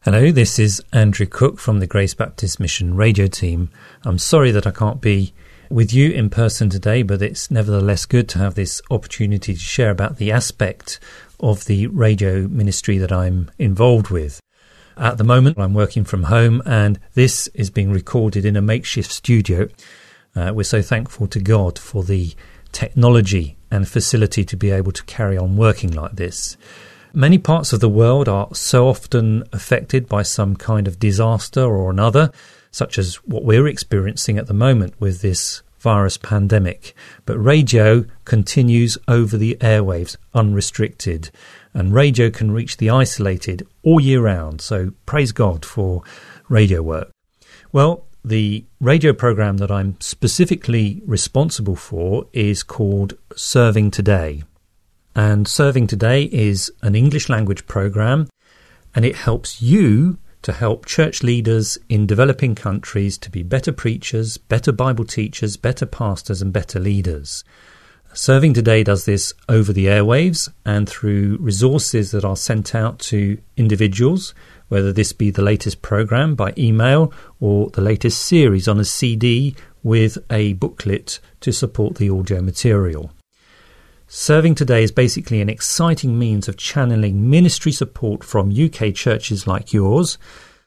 Hello, this is Andrew Cook from the Grace Baptist Mission radio team. I'm sorry that I can't be with you in person today, but it's nevertheless good to have this opportunity to share about the aspect of the radio ministry that I'm involved with. At the moment, I'm working from home, and this is being recorded in a makeshift studio. We're so thankful to God for the technology and facility to be able to carry on working like this. Many parts of the world are so often affected by some kind of disaster or another, such as what we're experiencing at the moment with this virus pandemic. But radio continues over the airwaves unrestricted, and radio can reach the isolated all year round. So praise God for radio work. Well, the radio program that I'm specifically responsible for is called Serving Today. And Serving Today is an English language program, and it helps you to help church leaders in developing countries to be better preachers, better Bible teachers, better pastors and better leaders. Serving Today does this over the airwaves and through resources that are sent out to individuals, whether this be the latest program by email or the latest series on a CD with a booklet to support the audio material. Serving Today is basically an exciting means of channeling ministry support from UK churches like yours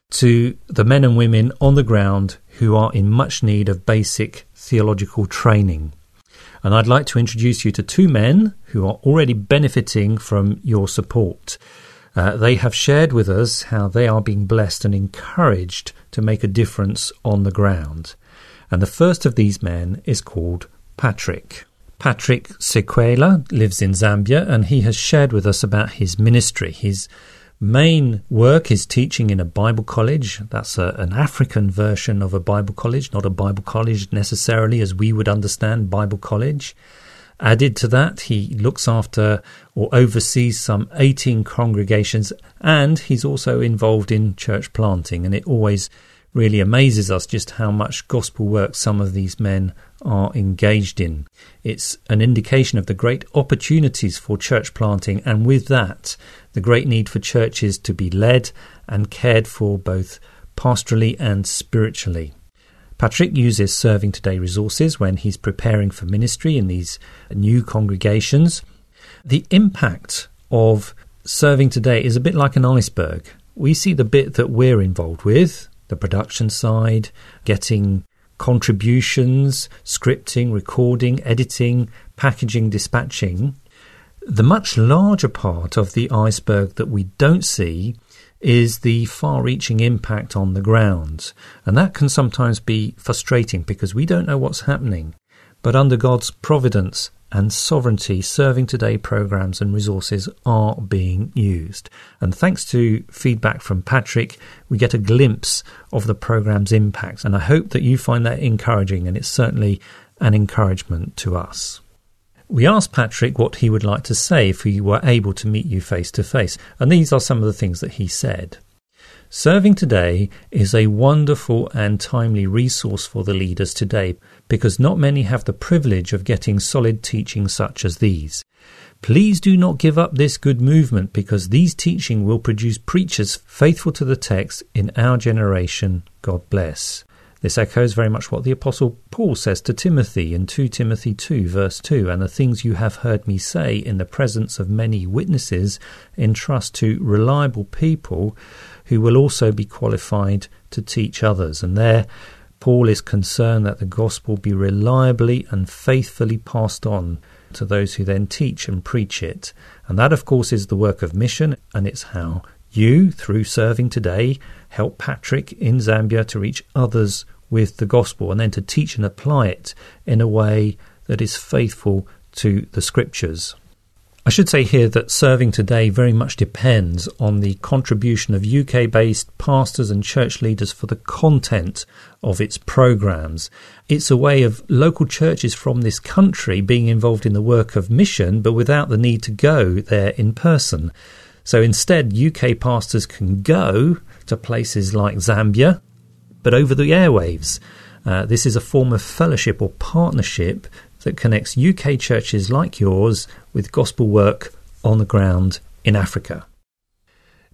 to the men and women on the ground who are in much need of basic theological training. And I'd like to introduce you to two men who are already benefiting from your support. They have shared with us how they are being blessed and encouraged to make a difference on the ground. And the first of these men is called Patrick. Patrick Sequela lives in Zambia, and he has shared with us about his ministry. His main work is teaching in a Bible college. That's an African version of a Bible college, not a Bible college necessarily as we would understand Bible college. Added to that, he looks after or oversees some 18 congregations, and he's also involved in church planting. And it always really amazes us just how much gospel work some of these men are engaged in. It's an indication of the great opportunities for church planting, and with that, the great need for churches to be led and cared for both pastorally and spiritually. Patrick uses Serving Today resources when he's preparing for ministry in these new congregations. The impact of Serving Today is a bit like an iceberg. We see the bit that we're involved with, the production side, getting contributions, scripting, recording, editing, packaging, dispatching. The much larger part of the iceberg that we don't see is the far-reaching impact on the ground. And that can sometimes be frustrating because we don't know what's happening. But under God's providence and sovereignty, Serving Today programs and resources are being used. And thanks to feedback from Patrick, we get a glimpse of the program's impact. And I hope that you find that encouraging, and it's certainly an encouragement to us. We asked Patrick what he would like to say if he were able to meet you face to face. And these are some of the things that he said. Serving Today is a wonderful and timely resource for the leaders today because not many have the privilege of getting solid teaching such as these. Please do not give up this good movement because these teaching will produce preachers faithful to the text in our generation. God bless. This echoes very much what the Apostle Paul says to Timothy in 2 Timothy 2 verse 2, and the things you have heard me say in the presence of many witnesses entrust to reliable people who will also be qualified to teach others. And there Paul is concerned that the gospel be reliably and faithfully passed on to those who then teach and preach it. And that, of course, is the work of mission, and it's how you, through Serving Today, help Patrick in Zambia to reach others with the gospel and then to teach and apply it in a way that is faithful to the scriptures. I should say here that Serving Today very much depends on the contribution of UK-based pastors and church leaders for the content of its programs. It's a way of local churches from this country being involved in the work of mission, but without the need to go there in person. So instead, UK pastors can go to places like Zambia, but over the airwaves. This is a form of fellowship or partnership that connects UK churches like yours with gospel work on the ground in Africa.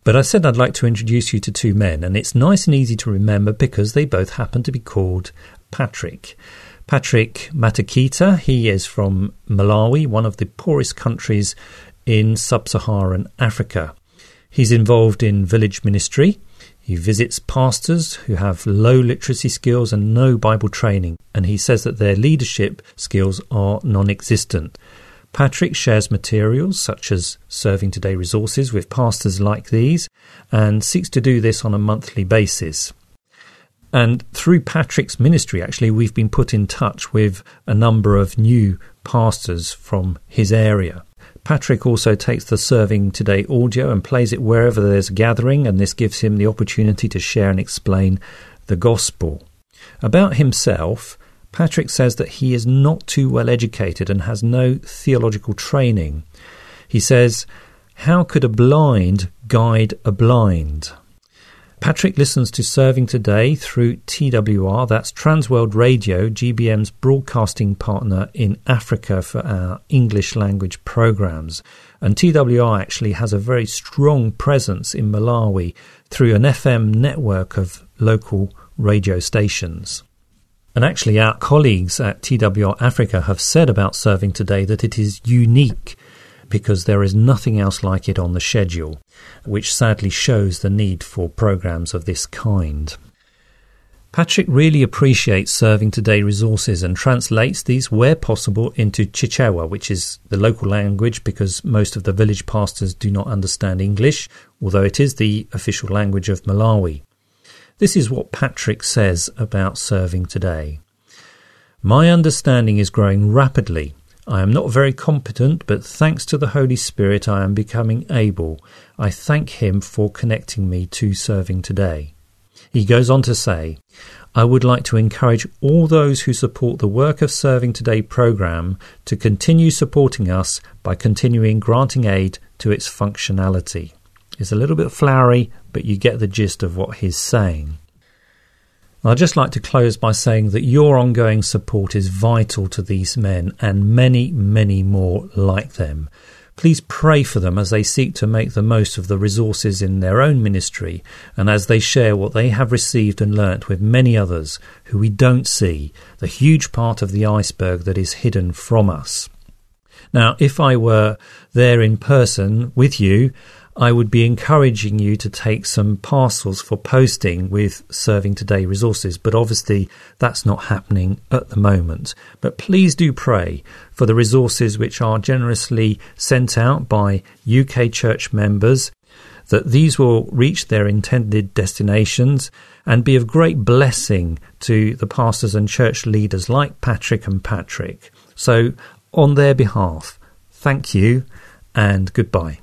But I said I'd like to introduce you to two men, and it's nice and easy to remember because they both happen to be called Patrick. Patrick Matakita, he is from Malawi, one of the poorest countries in sub-Saharan Africa. He's involved in village ministry. He visits pastors who have low literacy skills and no Bible training, and he says that their leadership skills are non-existent. Patrick shares materials such as Serving Today resources with pastors like these and seeks to do this on a monthly basis. And through Patrick's ministry, actually, we've been put in touch with a number of new pastors from his area. Patrick also takes the Serving Today audio and plays it wherever there's a gathering, and this gives him the opportunity to share and explain the gospel. About himself, Patrick says that he is not too well educated and has no theological training. He says, "How could a blind guide a blind?" Patrick listens to Serving Today through TWR, that's Transworld Radio, GBM's broadcasting partner in Africa for our English language programs. And TWR actually has a very strong presence in Malawi through an FM network of local radio stations. And actually our colleagues at TWR Africa have said about Serving Today that it is unique because there is nothing else like it on the schedule, which sadly shows the need for programs of this kind. Patrick really appreciates Serving Today resources and translates these where possible into Chichewa, which is the local language because most of the village pastors do not understand English, although it is the official language of Malawi. This is what Patrick says about Serving Today. "My understanding is growing rapidly. I am not very competent, but thanks to the Holy Spirit I am becoming able. I thank him for connecting me to Serving Today." He goes on to say, "I would like to encourage all those who support the Work of Serving Today programme to continue supporting us by continuing granting aid to its functionality." It's a little bit flowery, but you get the gist of what he's saying. I'd just like to close by saying that your ongoing support is vital to these men and many, many more like them. Please pray for them as they seek to make the most of the resources in their own ministry and as they share what they have received and learnt with many others who we don't see, the huge part of the iceberg that is hidden from us. Now, if I were there in person with you, I would be encouraging you to take some parcels for posting with Serving Today resources, but obviously that's not happening at the moment. But please do pray for the resources which are generously sent out by UK church members, that these will reach their intended destinations and be of great blessing to the pastors and church leaders like Patrick and Patrick. So on their behalf, thank you and goodbye.